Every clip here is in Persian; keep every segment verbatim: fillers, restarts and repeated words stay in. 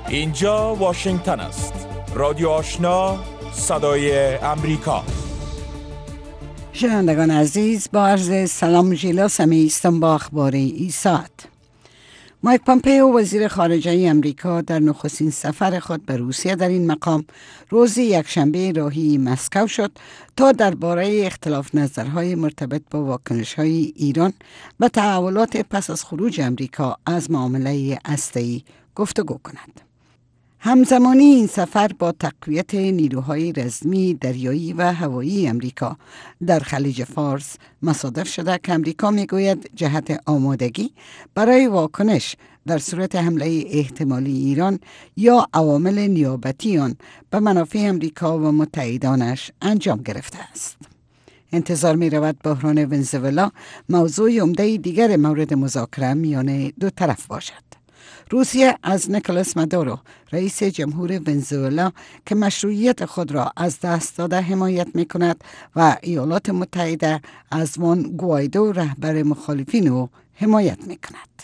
اینجا واشنگتن است. رادیو آشنا، صدای امریکا. شنوندگان عزیز، با عرض سلام ژیلا سمی ایستم با اخبار این ساعت. مایک پامپئو وزیر خارجه امریکا در نخستین سفر خود به روسیه در این مقام روز یکشنبه راهی مسکو شد تا درباره اختلاف نظرهای مرتبط با واکنش‌های ایران و تحولات پس از خروج امریکا از معامله هسته‌ای گفتگو کند. همزمانی این سفر با تقویت نیروهای رزمی دریایی و هوایی امریکا در خلیج فارس مصادف شده که امریکا میگوید جهت آمادگی برای واکنش در صورت حمله احتمالی ایران یا عوامل نیابتی آن به منافع امریکا و متحدانش انجام گرفته است. انتظار می رود بحران ونزوئلا موضوع عمده دیگر مورد مذاکره میان دو طرف باشد. روسیه از نیکولاس مادورو رئیس جمهور ونزوئلا که مشروعیت خود را از دست داده حمایت می کند و ایالات متحده از وان گوایدو رهبر مخالفین او حمایت می کند.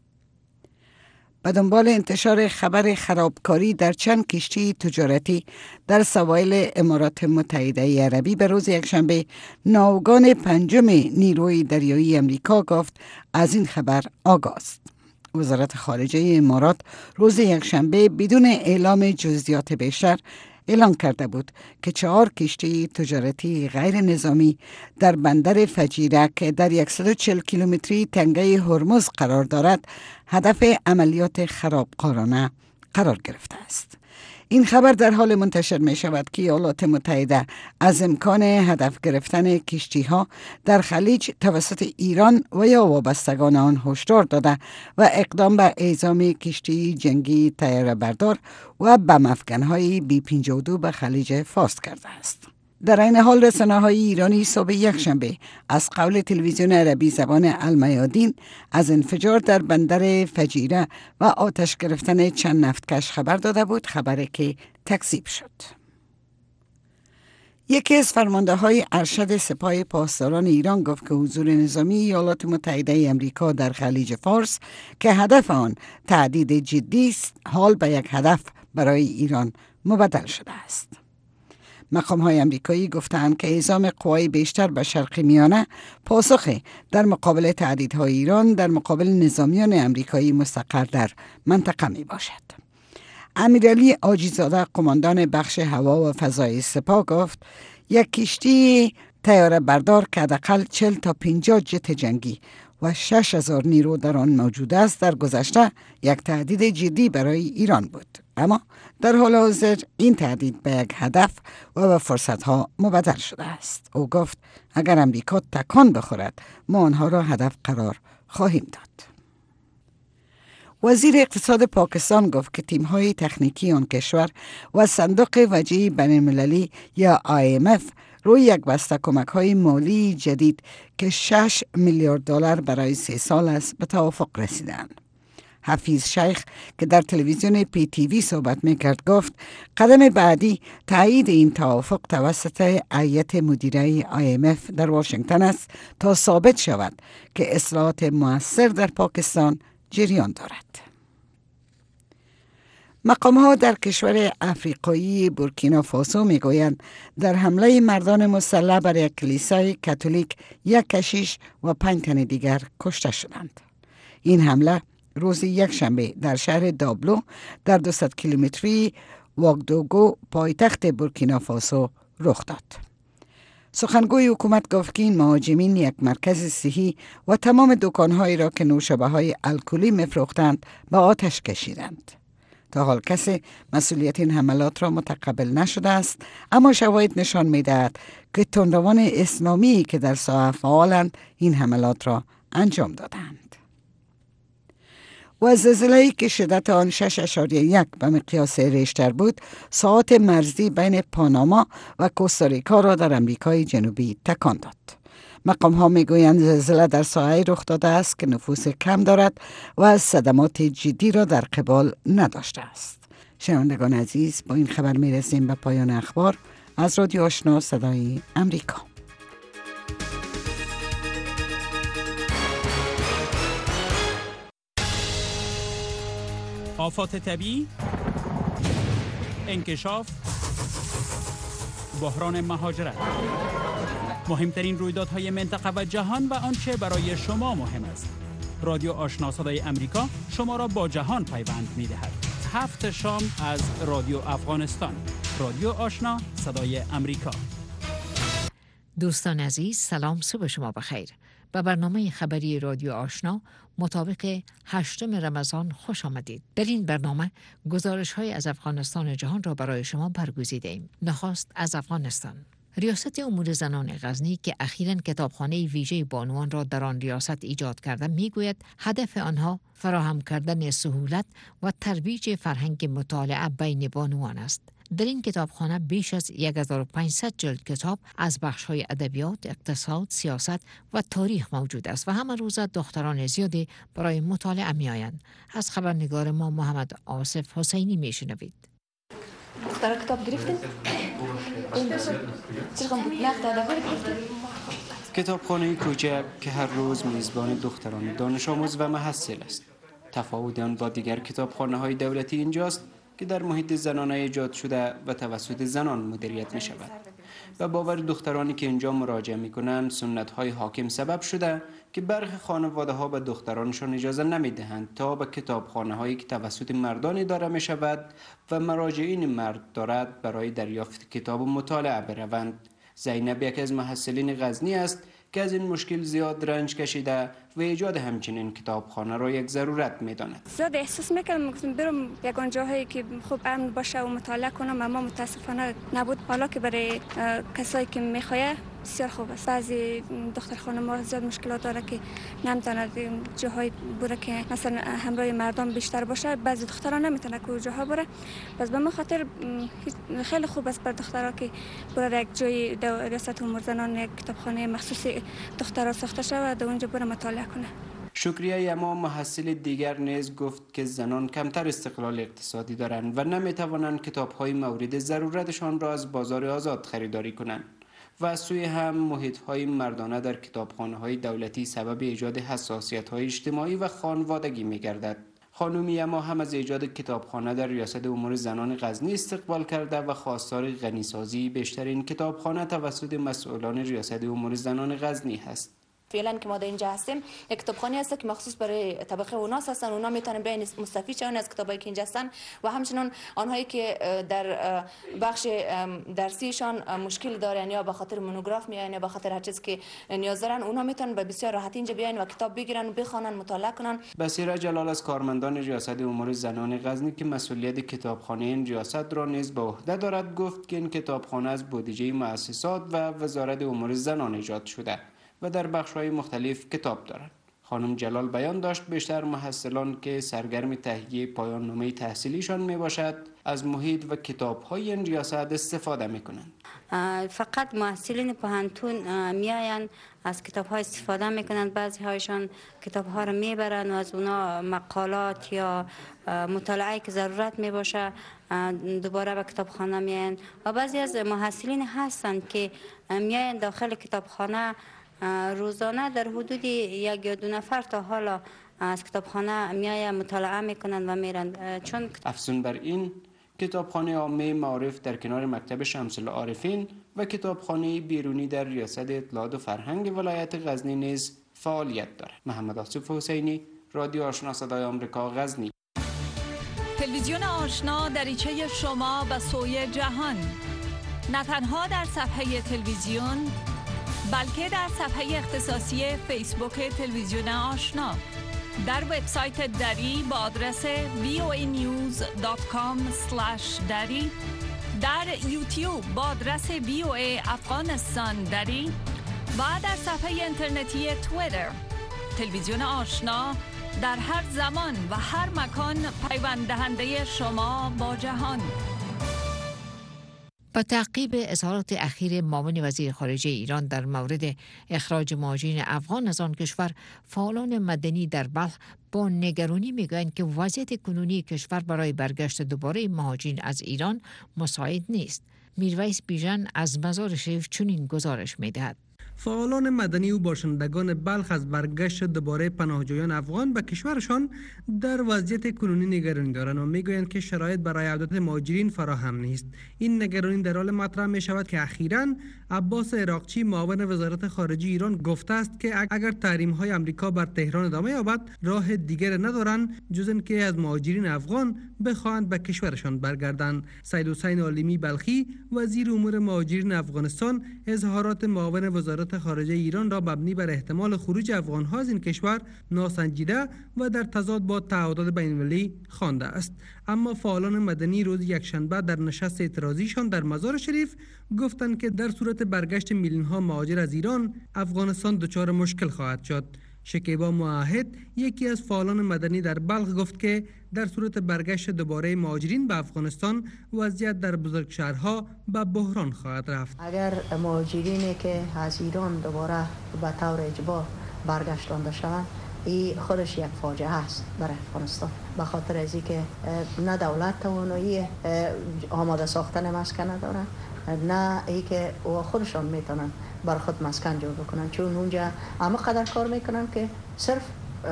به دنبال انتشار خبر خرابکاری در چند کشتی تجارتی در سواحل امارات متحده عربی به روز یکشنبه، ناوگان پنجم نیروی دریایی امریکا گفت از این خبر آگاه است. وزارت خارجه امارات روز یکشنبه بدون اعلام جزئیات بیشتر اعلام کرده بود که چهار کشتی تجارتی غیر نظامی در بندر فجیره که در صد و چهل کیلومتری تنگه هرمز قرار دارد هدف عملیات خرابکارانه قرار گرفته است. این خبر در حال منتشر می شود که ایالات متحده از امکان هدف گرفتن کشتی ها در خلیج توسط ایران و یا وابستگان آن هشدار داده و اقدام به اعزام کشتی جنگی طیاره بردار و بم افکن‌های بی پنجاه و دو به خلیج فارس کرده است. در این حال رسانه‌های ایرانی صبح یکشنبه از قول تلویزیون عربی زبان المیادین از انفجار در بندر فجیره و آتش گرفتن چند نفتکش خبر داده بود، خبری که تکذیب شد. یکی از فرمانده های ارشد سپاه پاسداران ایران گفت که حضور نظامی ایالات متحده امریکا در خلیج فارس که هدف آن تهدید جدی است، حال به یک هدف برای ایران مبدل شده است. مقام های امریکایی گفتند که اعزام قوای بیشتر به شرق میانه پاسخ در مقابل تهدیدهای ایران در مقابل نظامیان امریکایی مستقر در منطقه می باشد. امیرعلی عاجیزاده قماندان بخش هوا و فضای سپاه گفت یک کشتی طیاره بردار که حداقل چهل تا پنجاه جت جنگی و شش هزار نیرو در آن موجود است در گذشته یک تهدید جدی برای ایران بود، اما در حال حاضر این تهدید به یک هدف و به فرصتها مبدل شده است. او گفت اگر امریکا تکان بخورد ما آنها را هدف قرار خواهیم داد. وزیر اقتصاد پاکستان گفت که تیم‌های تکنیکی آن کشور و صندوق وجهی بین‌المللی یا آی ام اف روی یک بسته کمک‌های مالی جدید که شش میلیارد دلار برای سه سال است به توافق رسیدند. حفیظ شیخ که در تلویزیون پی تی وی صحبت می‌کرد گفت قدم بعدی تایید این توافق توسط هیئت مدیره آی ام اف در واشنگتن است تا ثابت شود که اصلاحات مؤثر در پاکستان جریان دارد. مقام‌ها در کشور افریقایی بورکینافاسو میگویند در حمله مردان مسلح بر یک کلیسای کاتولیک یک کشیش و پنج تن دیگر کشته شدند. این حمله روز یکشنبه در شهر دابلو در دویست کیلومتری واگدوگو پایتخت بورکینافاسو رخ داد. سخنگوی حکومت گفت که این مهاجمین یک مرکز صحی و تمام دکان‌هایی را که نوشابه‌های الکلی می‌فروختند به آتش کشیدند. تا حال کسی مسئولیت این حملات را متقبل نشده است، اما شواهد نشان می‌دهد که تندروان اسلامی که در ساحه فعالند این حملات را انجام دادند. و زلزله‌ای که شدت آن شش اشاریه یک به مقیاس ریشتر بود، ساعات مرزی بین پاناما و کوستاریکا را در امریکای جنوبی تکان داد. مقام ها میگویند زلزله در ساحه رخ داده است که نفوذ کم دارد و از صدمات جدی را در قبال نداشته است. شنوندگان عزیز، با این خبر میرسیم به پایان اخبار از رادیو آشنا صدای امریکا. آفات طبیعی، انکشاف، بحران مهاجرت، مهمترین رویدادهای منطقه و جهان و آنچه برای شما مهم است. رادیو آشنا صدای امریکا شما را با جهان پیوند می‌دهد. هفت شام از رادیو افغانستان. رادیو آشنا صدای امریکا. دوستان عزیز، سلام، صبح شما بخیر. به برنامه خبری رادیو آشنا مطابق هشتم رمضان خوش آمدید. در این برنامه گزارش های از افغانستان جهان را برای شما برگزیده ایم. نخست از افغانستان. ریاست امور زنان غزنی که اخیراً کتابخانه ویژه بانوان را در آن ریاست ایجاد کرده میگوید هدف آنها فراهم کردن سهولت و ترویج فرهنگ مطالعه بین بانوان است. در این کتابخانه بیش از هزار و پانصد جلد کتاب از بخش‌های ادبیات، اقتصاد، سیاست و تاریخ موجود است و همه روز دختران زیادی برای مطالعه می‌آیند. از خبرنگار ما محمد آصف حسینی می‌شنوید. دخترها کتاب گرفتین؟ کتابخانه کوچک که هر روز میزبان دختران دانش آموز و محصل است. تفاوت آن با دیگر کتابخانه‌های دولتی اینجاست که در محیط زنانه ایجاد شده و توسط زنان مدیریت می شود. و باور دخترانی که اینجا مراجعه می کنند سنت‌های حاکم سبب شده که برخی خانواده‌ها به دخترانشان اجازه نمی دهند تا به کتابخانه‌هایی که توسط مردان اداره می شود و مراجعین مرد دارد برای دریافت کتاب و مطالعه بروند. زینب یک از محصلین غزنی است که از این مشکل زیاد رنج کشیده و ایجاد همچنین کتابخانه را یک ضرورت می‌داند. زیاد احساس می‌کردم گفتم برم یگان جاهایی که خوب امن باشه و مطالعه کنم، اما متاسفانه نبود. حالا که برای کسایی که می‌خواد بسیار خوب است. بعضی دختر خانم‌ها زیاد مشکلات داره که نمی‌تونه جاهای بره که مثلا همراه مردم بیشتر باشه. بعضی دخترها نمی‌تونه کجاها بره. پس به من خاطر خیلی خوب است برای دخترها که بره یک جای ریاست امور زنان یک کتابخانه مخصوص دخترها ساخته شود و در اونجا بره مطالعه کنه. شکریه اما محصل دیگر نیز گفت که زنان کمتر استقلال اقتصادی دارند و نمی‌توانند کتاب‌های مورد ضرورتشان را از بازار آزاد خریداری کنند. و از سوی هم محیط‌های مردانه در کتابخانه‌های دولتی سبب ایجاد حساسیت‌های اجتماعی و خانوادگی می‌گردد. خانومی اما هم از ایجاد کتابخانه در ریاست امور زنان غزنی استقبال کرده و خواستار غنیسازی بیشترین کتابخانه توسط مسئولان ریاست امور زنان غزنی هست. فعلا که ما در اینجا هستیم یک کتابخانه هست که مخصوص برای طبقه اوناس هستن، اونا میتونن بیان مستفید شون از کتابایی که اینجا هستن و همچنین آنهایی که در بخش درسیشان مشکل دارن یا به خاطر مونوگراف میان یا به خاطر هر چیز که نیاز دارن، اونا میتونن به بسیار راحتی اینجا بیان و کتاب بگیرن و بخونن، مطالعه کنن. بصیره جلال از کارمندان ریاست امور زنان غزنی که مسئولیت کتابخانه این ریاست را نیز به عهده دارد گفت که این کتابخانه از بودجه مؤسسات و وزارت امور زنان ایجاد شده و در بخش‌های مختلف کتاب دارند. خانم جلال بیان داشت بیشتر محصلان که سرگرم تهیه پایان نامه تحصیلیشان می باشد از محیط و کتاب‌های این ریاست استفاده می‌کنند. فقط محصلین پانتون میاین از کتاب‌ها استفاده می‌کنند. بعضی هایشان کتاب‌ها رو میبرن و از اونا مقالات یا مطالعه که ضرورت میباشه دوباره به کتابخانه میاین و بعضی از محصلین هستند که میاین داخل کتابخانه روزانه در حدود یک یا دو نفر تا حالا از کتابخانه میایم مطالعه میکنند و میرند. چون افزون بر این کتابخانه عامه معارف در کنار مکتب شمس العارفین و کتابخانه بیرونی در ریاست اطلاعات و فرهنگ ولایت غزنی نیز فعالیت دارد. محمد آصف حسینی، رادیو آشنا صدای آمریکا، غزنی. تلویزیون آشنا دریچه شما به سوی جهان، نه تنها در صفحه تلویزیون بلکه در صفحه اختصاصی فیسبوک تلویزیون آشنا، در وبسایت دری با آدرس وی او ای نیوز دات کام اسلش دری، در یوتیوب با آدرس وی او ای افغانستان دری و در صفحه اینترنتی توییتر. تلویزیون آشنا در هر زمان و هر مکان پیوند دهنده شما با جهان. با تعقیب اظهارات اخیر معاون وزیر خارجه ایران در مورد اخراج مهاجرین افغان از آن کشور، فعالان مدنی در بلخ با نگرانی میگویند که وضعیت کنونی کشور برای برگشت دوباره مهاجرین از ایران مساعد نیست. میرویس بیژن از مزار شریف چنین گزارش میدهد. فعالان مدنی و باشندگان بلخ از برگشت دوباره پناهجویان افغان به کشورشان در وضعیت کنونی نگرانی دارند و میگویند که شرایط برای عودت مهاجرین فراهم نیست. این نگرانی در حال مطرح می شود که اخیراً عباس عراقچی معاون وزارت خارجه ایران گفته است که اگر تحریم های امریکا بر تهران ادامه یابد راه دیگر ندارند جز اینکه از مهاجرین افغان بخواهند به کشورشان برگردند. سید حسین عالمی بلخی وزیر امور مهاجرین افغانستان اظهارات معاون وزارت خارجه ایران را مبنی بر احتمال خروج افغان‌ها از این کشور ناسنجیده و در تضاد با تعهدات بین‌المللی خوانده است. اما فعالان مدنی روز یکشنبه در نشست اعتراضیشان در مزار شریف گفتند که در صورت برگشت میلیون‌ها مهاجر از ایران افغانستان دچار مشکل خواهد شد. شکیبا معاهد یکی از فعالان مدنی در بلخ گفت که در صورت برگشت دوباره مهاجرین به افغانستان وضعیت در بزرگشهرها به بحران خواهد رفت. اگر مهاجرینی که از ایران دوباره به طور اجبار برگشتانده شوند این خودش یک فاجعه است برای افغانستان، به خاطر از اینکه نه دولت توانایی آماده ساختن مسکن ندارن، نه ای که خودشان میتونن بر خود مسکن جور بکنن، چون اونجا اما قدر کار میکنن که صرف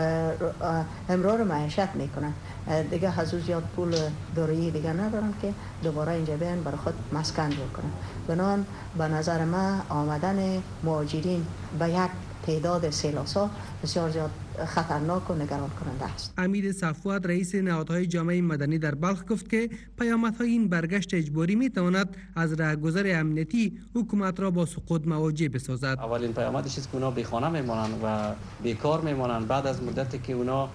امرار معیشت میکنن، دیگه حضور زیاد پول دارایی دیگه ندارن که دوباره اینجا بیان بر خود مسکن جور کنن. بنان به نظر من آمدن مهاجرین به یک تعداد سیلاسا بسیار زیاد خطرناک و نگران کننده است. امیر صفوت رئیس نهادهای جامعه مدنی در بلخ گفت که پیامدهای این برگشت اجباری می تواند از رهگذر امنیتی حکومت را با سقوط مواجه بسازد. اولین پیامدش است که اونا بیخانه میمانند و بیکار میمانند. بعد از مدتی که اونا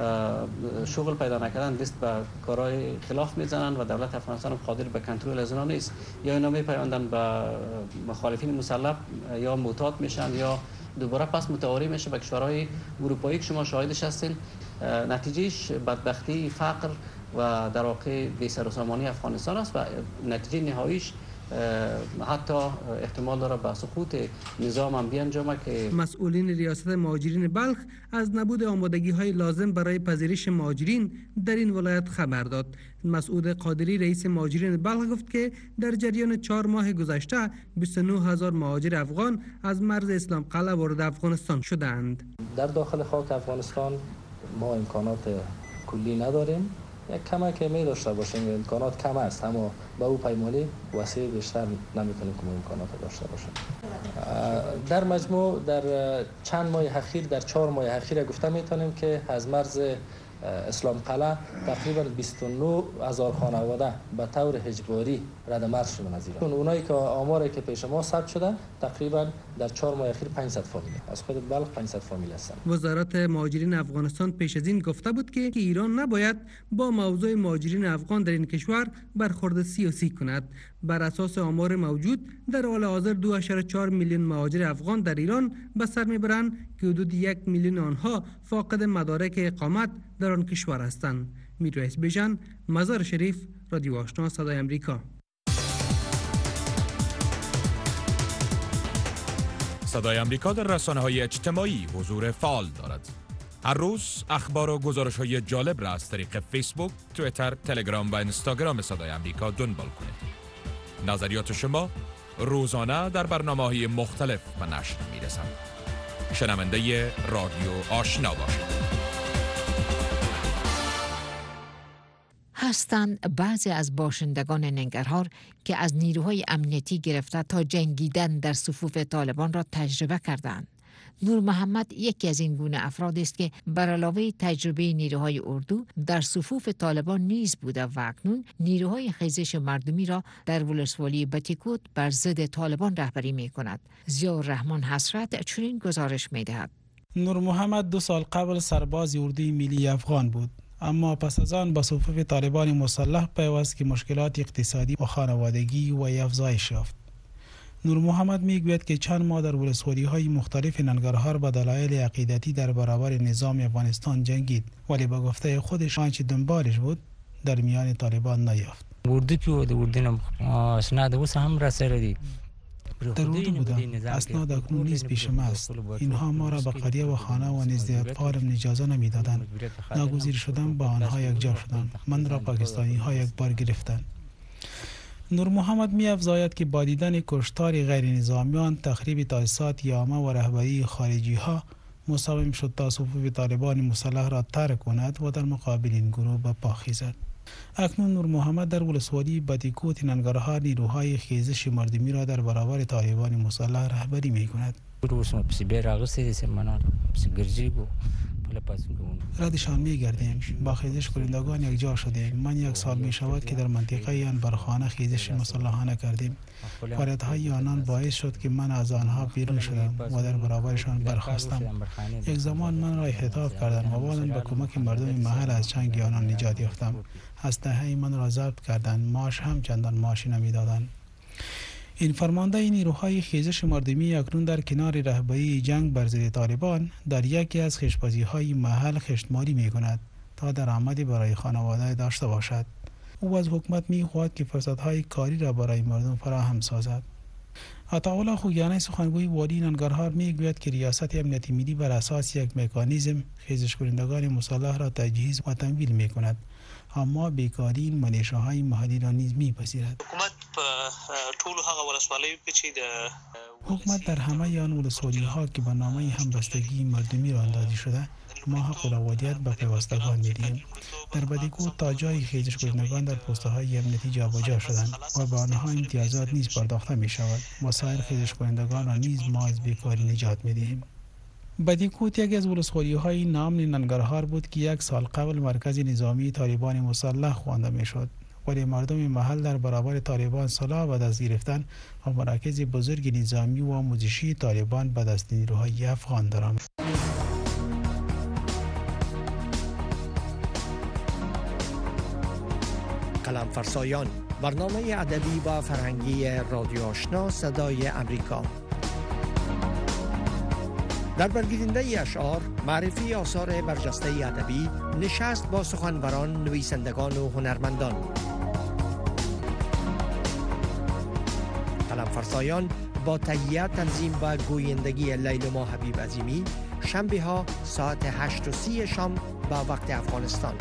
شغل پیدا نکردن دست به کارهای خلاف میزنن و دولت افغانستان قادر به کنترل از اونا نیست، یا اینا میپیوندن به مخالفین مسلح یا معتاد میشن یا دوباره پس متواری میشه به کشورهای اروپایی که شما شاهدش هستین. نتیجهش بدبختی، فقر و در واقع بی‌سر و سامانی افغانستان است و نتیجه نهاییش حتی احتمال داره به سقوط نظام هم بیانجامه. که مسئولین ریاست مهاجرین بلخ از نبود آمادگی های لازم برای پذیرش مهاجرین در این ولایت خبر داد. مسعود قادری رئیس مهاجرین بلخ گفت که در جریان چهار ماه گذشته بیست و نه هزار مهاجر افغان از مرز اسلام قلعه وارد افغانستان شدند. در داخل خاک افغانستان ما امکانات کلی نداریم، یک کمک می داشته باشیم، امکانات کم است، اما با او پیمانی وسیع بیشتر نمیتونیم که امکانات داشته باشیم. در مجموع در چند ماه اخیر، در چهار ماه اخیر گفته میتونیم که از مرز اسلام قلعه تقریبا بیست و نه هزار خانواده به طور اجباری رد مرز شدن از ایران. اونایی که آماری که پیش ما ثبت شده تقریبا در چهار ماه اخیر پانصد فامیل از خود بلخ پانصد فامیل هستند. وزارت مهاجرین افغانستان پیش از این گفته بود که ایران نباید با موضوع مهاجرین افغان در این کشور برخورد سیاسی کند. بر اساس آمار موجود در حال حاضر دو اشاره چهار میلیون مهاجر افغان در ایران به سر میبرند که حدود یک میلیون آنها فاقد مدارک اقامت در آن کشور هستند. میرواعظ بیژن، مزار شریف، رادیو آشنا صدای امریکا. صدای امریکا در رسانه‌های اجتماعی حضور فعال دارد. هر روز اخبار و گزارش‌های جالب را از طریق فیسبوک، توییتر، تلگرام و اینستاگرام صدای امریکا دنبال کنید. نظریات شما روزانه در برنامه‌های مختلف به نشر می‌رسند. شنونده رادیو آشنا باشید. هستند بعضی از باشندگان ننگرهار که از نیروهای امنیتی گرفته تا جنگیدن در صفوف طالبان را تجربه کردند. نور محمد یکی از این گونه افراد است که بر علاوه تجربه نیروهای اردو در صفوف طالبان نیز بوده و اکنون نیروهای خیزش مردمی را در ولسوالی بتیکوت بر ضد طالبان رهبری می کند. ضیاءالرحمن حسرت چنین گزارش می دهد. نور محمد دو سال قبل سرباز اردوی ملی افغان بود، اما پس از آن با صفوف طالبان مسلح پیوست که مشکلات اقتصادی و خانوادگی و افزایش یافت. نور محمد میگوید که چند ماه در ولسوالی های مختلف ننگرهار با دلایل عقیدتی در برابر نظام افغانستان جنگید، ولی با گفته خودش آنچه دنبالش بود در میان طالبان نیافت. اردو پیو د اردو اسناد اوس هم را سره دي. در اردو بودم، اسناد اکنون نیز پیش ما است. اینها ما را به قریه و خانه و نزد اطفالم اجازه نمیدادند. ناگزیر شدم با آنها یک جا شدم. من را پاکستانی ها یک بار گرفتند. نور محمد می افزاید که با دیدن کشتار غیر نظامیان، تخریب تاسیسات یامه و رهبری خارجی ها مصمم شد تا صفوف طالبان مسلح را ترک کند و در مقابل این گروه به پا خیزد. اکنون نور محمد در ولسوالی بادیکوت ننگرهار نیروهای خیزش مردمی را در برابر طالبان مسلح رهبری می کند. ردشان می گردیم، با خیزش کنندگان یک جا شدیم. من یک سال می شود که در منطقه انبرخانه خیزش مسلحانه کردیم. فعالیت‌های آنان باعث شد که من از آنها بیرون شدم و در برابرشان برخاستم. یک زمان من را احتطاب کردند و بعداً به کمک مردم محل از چنگ آنان نجات یافتم. اسلحه من را ضبط کردند، معاش هم چندان معاشی نمی‌دادند. این فرمانده نیروهای خیزش مردمی اکنون در کنار رهبری جنگ بر ضد طالبان در یکی از خشت‌بازی‌های محل خشتمالی می‌کند تا درآمدی برای خانواده داشته باشد. او از حکومت می‌خواهد که فرصت‌های کاری را برای مردم فراهم سازد. عطاالله خوگیانی سخنگوی والی ننگرهار می‌گوید که ریاست امنیتی ملی بر اساس یک مکانیزم خیزش کنندگان مسلح را تجهیز و تمویل می‌کند، اما بیکاری این منشه‌های محلی را نیز می‌پذیرد. حکومت په ټولو هغه ولسوالیو کې چې د حکومت در همه آن ولسوالی‌ها که به نامه همبستگی مردمی راندازی شده ما حق الاولویت به پیوستگان می‌دهیم. در بدیکوت تا جای خیزش کنندگان در پست‌های امنیتی جابجا شدند و به آنها امتیازات نیز پرداخته می‌شود و سایر خیزش کنندگان را نیز ما از بیکاری نجات می‌دهیم. بدیکوت یکی از ولسوالی‌های نام ننگرهار بود که یک سال قبل مرکز نظامی طالبان مسلح خوانده می‌شد، ولی مردم محل در برابر طالبان سلاح به دست گرفتن و مراکز بزرگ نظامی و آموزشی طالبان به دست نیروهای افغان درآمد. قلم فرسایان، برنامه ادبی و فرهنگی رادیو آشنا صدای امریکا. در برگیرنده اشعار، معرفی آثار برجسته ادبی، نشست با سخنوران، نویسندگان و هنرمندان. قلم فرسایان با تهیه، تنظیم و گویندگی لیلما حبیب عظیمی، شنبه ها ساعت هشت و سی شام با وقت افغانستان.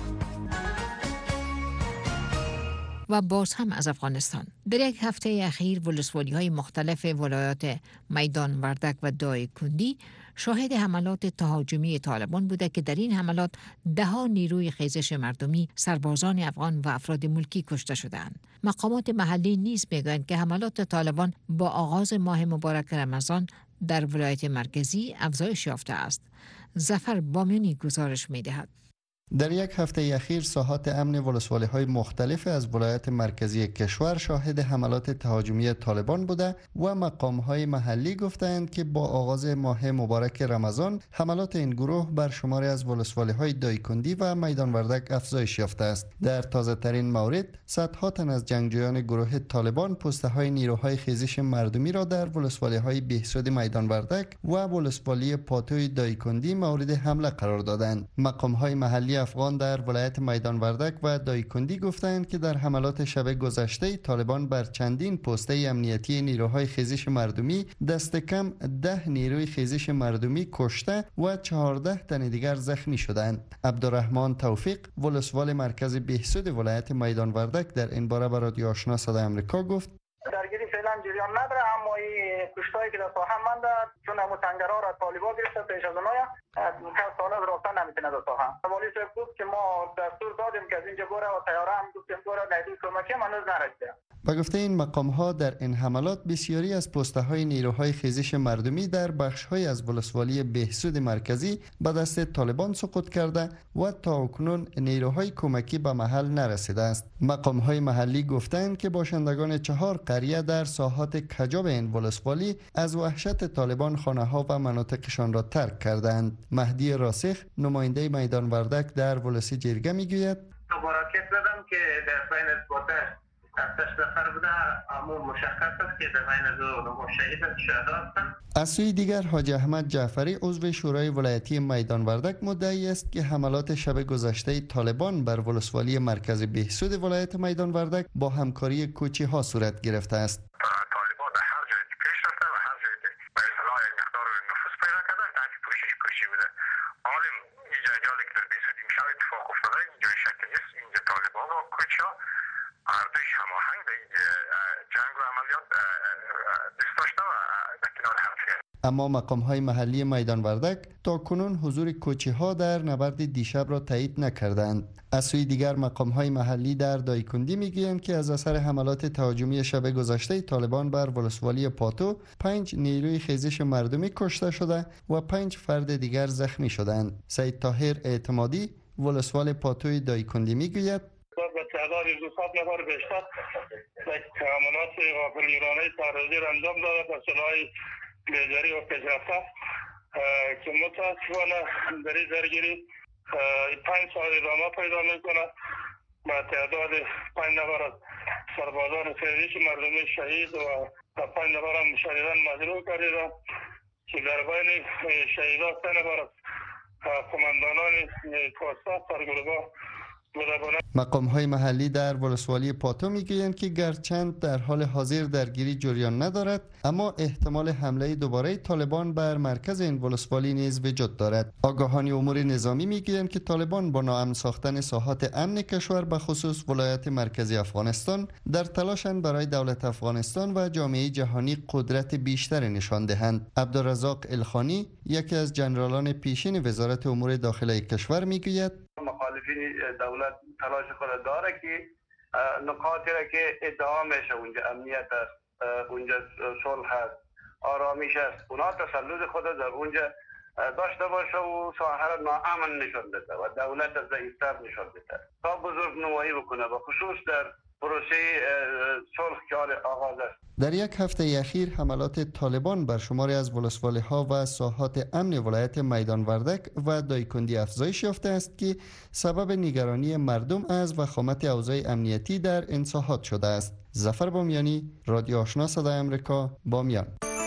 و باز هم از افغانستان. در یک هفته اخیر ولسوالی های مختلف ولایات میدان وردک و دایکنډي شاهد حملات تهاجمی طالبان بوده که در این حملات ده ها نیروی خیزش مردمی، سربازان افغان و افراد ملکی کشته شدند. مقامات محلی نیز میگویند که حملات طالبان با آغاز ماه مبارک رمضان در ولایت مرکزی افزایش یافته است. ظفر بامیانی گزارش میدهد. در یک هفته اخیر ساحات امن ولسوالی‌های مختلف از ولایت مرکزی کشور شاهد حملات تهاجمی طالبان بوده و مقام‌های محلی گفتند که با آغاز ماه مبارک رمضان حملات این گروه بر شماری از ولسوالی‌های دایکنډي و میدان وردک افزایش یافته است. در تازه‌ترین مورد صدها تن از جنگجویان گروه طالبان پسته‌های نیروهای خیزش مردمی را در ولسوالی‌های بهسود میدان وردک و ولسوالی پاتوی دایکنډي مورد حمله قرار دادند. مقام‌های محلی افغان در ولایت میدان وردک و دایکنډي گفتند که در حملات شب گذشته طالبان بر چندین پسته امنیتی نیروهای خیزش مردمی دست کم ده نیروی خیزش مردمی کشته و چهارده تن دیگر زخمی شدند. عبدالرحمن توفیق ولسوال مرکز بهسود ولایت میدان وردک در این باره به رادیو آشنا صدای آمریکا گفت: درگیری فعلا جریان نداره، اما این کشتایی که در ساحه مانده چون همون تنگرها را طالبان گرفته پیش از اونها کس ساله رابطه نمیتونه در ساحه. والی صاحب گفت که ما دستور دادیم که از اینجا بره و طیاره هم گفتیم بره، نیروی کمکی هنوز نرسیده. به گفته این مقام ها در این حملات بسیاری از پسته های نیروهای خیزش مردمی در بخش های از ولسوالی بهسود مرکزی به دست طالبان سقوط کرده و تا اکنون نیروهای کمکی به محل نرسیده است. مقام های محلی گفتند که باشندگان چهار قریه در ساحات کجاب این ولسوالی از وحشت طالبان خانه ها و مناطقشان را ترک کردند. مهدی راسخ نماینده میدان وردک در ولسی جرگه میگوید: مبارکت دادم که در بین اسپاتش هفتش نفر بوده، اما مشخص است که در بین دو شهید شهدا هستند. از سوی دیگر حاج احمد جعفری عضو شورای ولایتی میدان وردک مدعی است که حملات شب گذشته طالبان بر ولسوالی مرکز بهسود ولایت میدان وردک با همکاری کوچی ها صورت گرفته است. طالبان در هر جای پیش رفته و هر جای به اصطلاح یک مقدار نفوذ پیدا کرده تاکید پوشش کوچی بوده. حالا اینجا جایی که در بهسود امشب اتفاق افتاده اینجا شک نیست، اینجا طالبان و کوچی ها ارتش هماهنگ در جنگ و عملیات دست داشته و در کنار هم. اما مقام‌های محلی میدان وردک تا کنون حضور کوچی ها در نبرد دیشب را تایید نکردند. از سوی دیگر مقام‌های محلی در دایکندی میگویند که از اثر حملات تهاجمی شب گذشته طالبان بر ولسوالی پاتو پنج نیروی خیزش مردمی کشته شده و پنج فرد دیگر زخمی شدند. سید طاهر اعتمادی ولسوال پاتوی دایکندی میگوید به تعداد دویست نفر بیشتر یک حملات غافلگیرانه تروریستی را انجام داده با سلاح لیزری و پیشرفته که متاسفانه در این درگیری پنج سال ادامه پیدا میکنه و تعداد پنج نفر از سربازان خیزش مردمی شهید و پنج نفر هم شدیداً مجروح کردند که در بین شهیدان سه نفر از قماندانان کوستا سرگروه مقام های محلی در ولسوالی پاتو میگویند که گرچند در حال حاضر درگیری جریان ندارد اما احتمال حمله دوباره طالبان بر مرکز این ولسوالی نیز وجود دارد. آگاهان امور نظامی میگویند که طالبان با ناامن ساختن ساحات امن کشور به خصوص ولایت مرکزی افغانستان در تلاشند برای دولت افغانستان و جامعه جهانی قدرت بیشتر نشان دهند. عبدالرزاق الخانی یکی از جنرالان پیشین وزارت امور داخلی کشور میگوید مخالفین دولت تلاش خود داره که نقاطی را که ادعا میشه اونجا امنیت است، اونجا صلح است، آرامش است، اونا تسلط خود در اونجا داشته باشه و ساحه را ناامن نشان بده و دولت از ضعیفتر نشان بده تا بزرگ نمایی بکنه و خصوص در پروسه صلح که آغاز است. در یک هفته اخیر حملات طالبان بر شماری از ولسوالی ها و ساحات امن ولایت میدان وردک و دایکندی افزایش یافته است که سبب نگرانی مردم از وخامت اوضاع امنیتی در این ساحات شده است. ظفر بامیانی، رادیو آشنا صدای آمریکا، بامیان.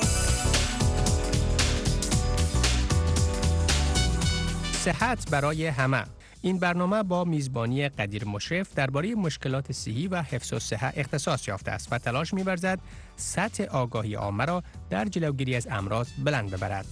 صحت برای همه. این برنامه با میزبانی قدیر مشرف درباره مشکلات صحی و حفظ الصحه اختصاص یافته است و تلاش می‌ورزد سطح آگاهی عامه را در جلوگیری از امراض بلند ببرد.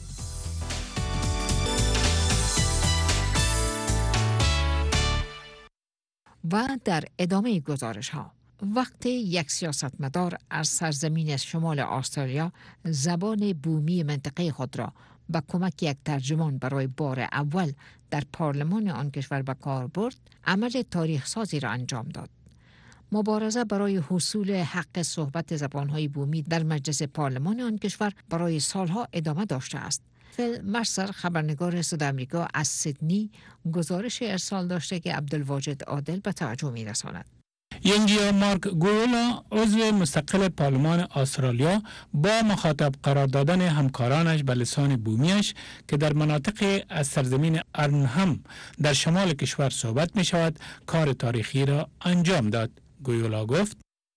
و در ادامه گزارش ها، وقتی یک سیاستمدار از سرزمین شمال استرالیا زبان بومی منطقه خود را با کمک یک ترجمان برای بار اول در پارلمان آن کشور به کار برد، عمل تاریخ سازی را انجام داد. مبارزه برای حصول حق صحبت زبانهای بومی در مجلس پارلمان آن کشور برای سالها ادامه داشته است. فیل مرسر، خبرنگار صدای آمریکا از سیدنی، گزارش ارسال داشته که عبدالواجد عادل به توجه می‌رساند. ینگیا مارک گویولا، عضو مستقل پارلمان استرالیا، با مخاطب قرار دادن همکارانش به لسان بومیش که در مناطق از سرزمین ارنهم در شمال کشور صحبت می شود، کار تاریخی را انجام داد. گویولا گفت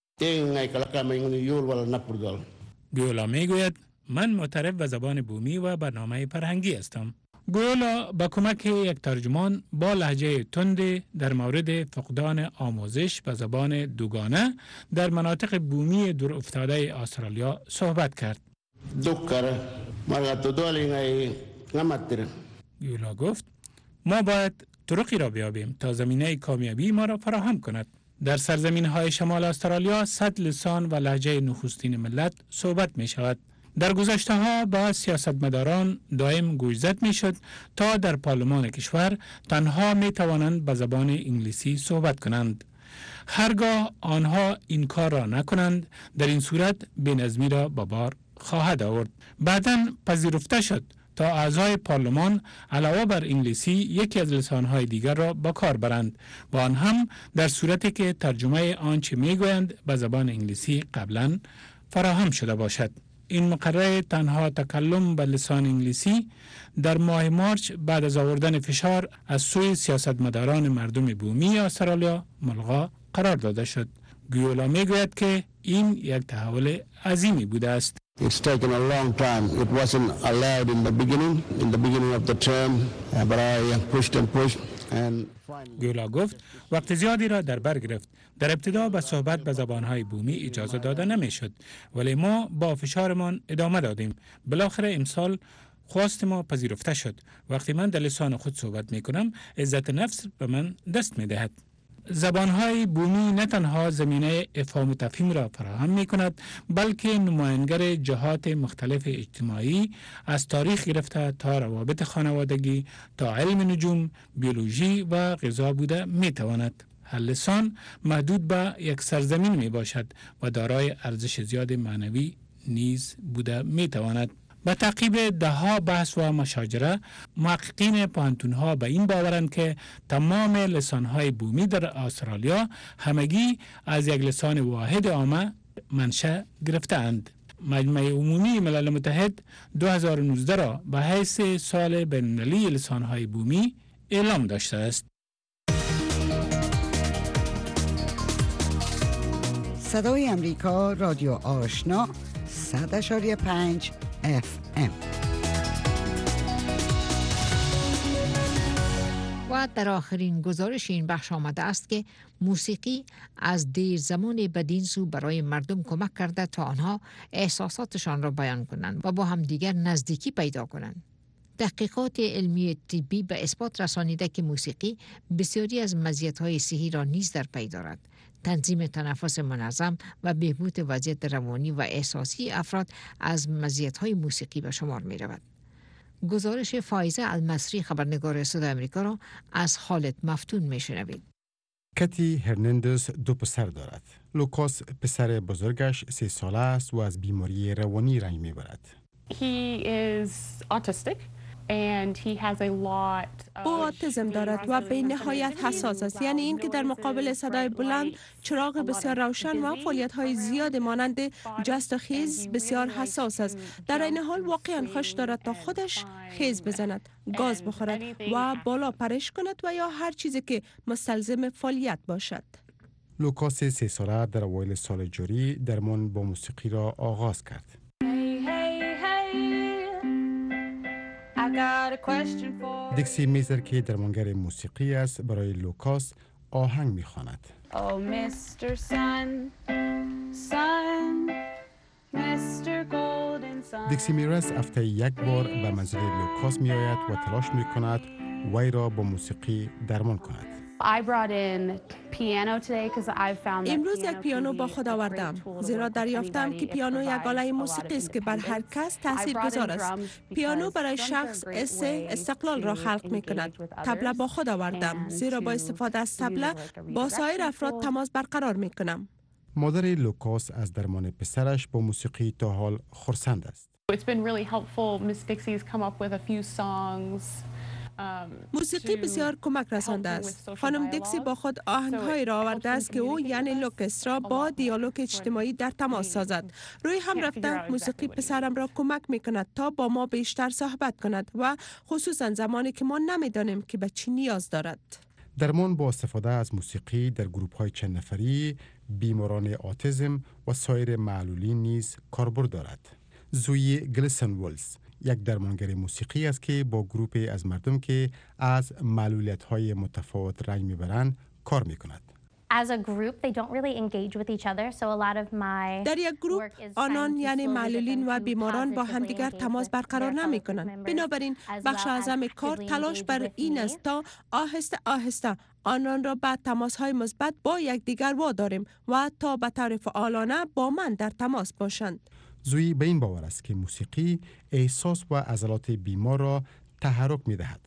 گویولا می گوید من معترف به زبان بومی و برنامه فرهنگی هستم. گویولا با کمک یک ترجمان با لهجه تند در مورد فقدان آموزش به زبان دوگانه در مناطق بومی دور افتاده استرالیا صحبت کرد. گویولا گفت ما باید طرقی را بیابیم تا زمینه کامیابی ما را فراهم کند. در سرزمین های شمال استرالیا صد لسان و لهجه نخستین ملت صحبت می شود. در گذشته ها با سیاستمداران دائم گوشزد می شد تا در پارلمان کشور تنها می توانند به زبان انگلیسی صحبت کنند. هرگاه آنها این کار را نکنند، در این صورت بینظمی را به بار خواهد آورد. بعداً پذیرفته شد تا اعضای پارلمان علاوه بر انگلیسی یکی از لسانهای دیگر را به کار برند و آن هم در صورتی که ترجمه آنچه می گویند به زبان انگلیسی قبلاً فراهم شده باشد. این مقرره تنها تکلم به لسان انگلیسی در ماه مارچ بعد از آوردن فشار از سوی سیاستمداران مردم بومی استرالیا ملغا قرار داده شد. گویولا می گوید که این یک تحول عظیمی بوده است. It's taken a long time. It wasn't allowed in the beginning, in the beginning of the term, uh, but I pushed and pushed. گویولا گفت وقت زیادی را در بر گرفت. در ابتدا به صحبت به زبانهای بومی اجازه داده نمی شد، ولی ما با فشارمان ادامه دادیم. بالاخره امسال خواست ما پذیرفته شد. وقتی من در لسان خود صحبت می کنم، عزت نفس به من دست می دهد. زبانهای بومی نه تنها زمینه افهام و تفهیم را فراهم می کند بلکه نماینگر جهات مختلف اجتماعی از تاریخ گرفته تا روابط خانوادگی تا علم نجوم، بیولوژی و غذا بوده می تواند. هر لسان محدود به یک سرزمین می باشد و دارای ارزش زیاد معنوی نیز بوده می تواند. با تعقیب دهها بحث و مشاجره، محققین پوهنتون‌ها به این باورند که تمام لسان‌های بومی در استرالیا همگی از یک لسان واحد عامه منشأ گرفته‌اند. مجمع عمومی ملل متحد دو هزار و نوزده را به حیث سال بین‌المللی لسان‌های بومی اعلام داشته است. صدای امریکا، رادیو آشنا، صد و پنج اف ام. و در آخرین گزارش این بخش آمده است که موسیقی از دیر زمان بدین سو برای مردم کمک کرده تا آنها احساساتشان را بیان کنند و با هم دیگر نزدیکی پیدا کنند. تحقیقات علمی طبی به اثبات رسانیده که موسیقی بسیاری از مزیت‌های صحی را نیز در پی دارد. تنظیم تنفس منظم و بهبود وضعیت روانی و احساسی افراد از مزیت‌های موسیقی به شمار می‌رود. گزارش فائزه المصری خبرنگار صدای آمریکا را از خالد مفتون می‌شنوید. کتی هرناندز دو پسر دارد. لوکاس پسر بزرگش سه ساله است و از بیماری روانی رنج می‌برد. He is autistic. او آتیسم دارد و به نهایت حساس است، یعنی این که در مقابل صدای بلند، چراغ بسیار روشن و فعالیت‌های زیاد مانند جست و خیز بسیار حساس است. در این حال واقعا خوش دارد تا خودش خیز بزند، گاز بخورد و بالا پرش کند و یا هر چیزی که مستلزم فعالیت باشد. لوکاس سه ساله در اوایل سال جاری درمان با موسیقی را آغاز کرد. دیکسی میزر که درمانگر موسیقی است برای لوکاس آهنگ میخواند. Oh, Mister Sun, Sun, Mister Golden Sun. دیکسی میرس هفته یک بار به منزل لوکاس می آید و تلاش می کند وی را با موسیقی درمان کند. I brought in piano today because I found that امروز یک پیانو با خود آوردم، زیرا دریافتم که پیانو یک آله موسیقی است که بر هر کس تاثیرگذار است. پیانو برای شخص حس استقلال را خلق می کند. طبله با خود آوردم، زیرا با استفاده از طبله با سایر افراد تماس برقرار می کنم. مادر لوکاس از درمان پسرش با موسیقی تا حال خرسند است. It's been really helpful. Miss Dixie's come up with a few songs. موسیقی بسیار کمک رسانده است. خانم دیکسی با خود آهنگ‌هایی را آورده است که او یعنی لوکس را با دیالوگ اجتماعی در تماس سازد. روی هم رفتن موسیقی پسرم را کمک می‌کند تا با ما بیشتر صحبت کند و خصوصا زمانی که ما نمی‌دانیم که به چی نیاز دارد. درمان با استفاده از موسیقی در گروه‌های چند نفری، بیماران آتیسم و سایر معلولین نیز کاربرد دارد. زوی گلیسن ولز یک درمانگر موسیقی است که با گروهی از مردم که از معلولیت‌های متفاوت رنج می‌برند کار می‌کند. As a group, they don't really engage with each other, so a lot of my در یک گروه آنان یعنی معلولین و بیماران با همدیگر تماس برقرار نمی کنند. بنابراین بخش اعظم کار تلاش بر این است تا آهسته آهسته آنان را به تماس‌های مثبت با یکدیگر واداریم و تا به طور فعالانه با من در تماس باشند. زوی به این باور است که موسیقی احساس و عضلات بیمار را تحرک می دهد.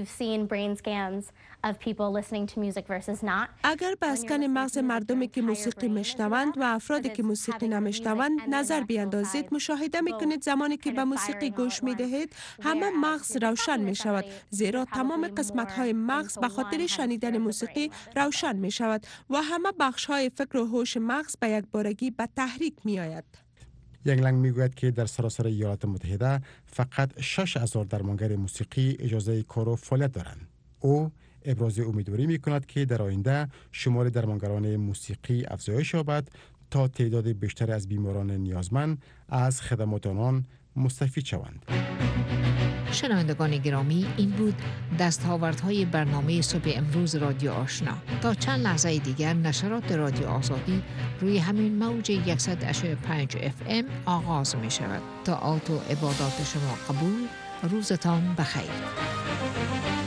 اگر به اسکن مغز مردمی که موسیقی میشنوند و افرادی که موسیقی نمیشنوند نظر بیاندازید، مشاهده می کنید زمانی که به موسیقی گوش می دهید همه مغز روشن می شود، زیرا تمام قسمت های مغز به خاطر شنیدن موسیقی روشن می شود و همه بخش های فکر و هوش مغز به یک بارگی به تحریک می آید. ینگلنگ میگوید که در سراسر ایالات متحده فقط شش هزار درمانگر موسیقی اجازه کار و فعالیت دارند. او ابراز امیدواری می کند که در آینده شمار درمانگران موسیقی افزایش یابد تا تعداد بیشتر از بیماران نیازمند از خدمات آنان مستفید شوند. شنوندگان گرامی، این بود دستاوردهای برنامه صبح امروز رادیو آشنا. تا چند لحظه دیگر نشرات رادیو آزادی روی همین موج صد و هشت و پنج اف ام آغاز می شود. تا آت و عبادات شما قبول، روزتان بخیر.